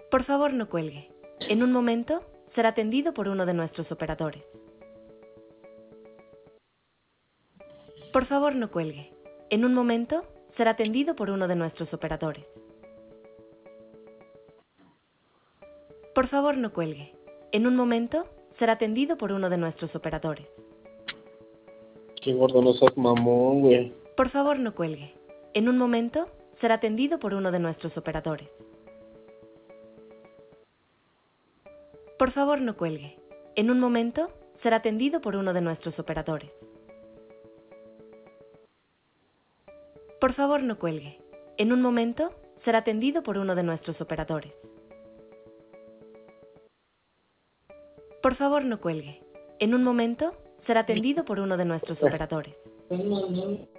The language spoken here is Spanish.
Por favor, no cuelgue. En un momento, será atendido por uno de nuestros operadores. Por favor, no cuelgue. En un momento, será atendido por uno de nuestros operadores. Por favor, no cuelgue. En un momento, será atendido por uno de nuestros operadores. Qué gordo, no seas mamón, güey. Por favor, no cuelgue. En un momento, será atendido por uno de nuestros operadores. Por favor, no cuelgue. En un momento, será atendido por uno de nuestros operadores. Por favor, no cuelgue. En un momento, será atendido por uno de nuestros operadores. Por favor, no cuelgue. En un momento, será atendido por uno de nuestros operadores.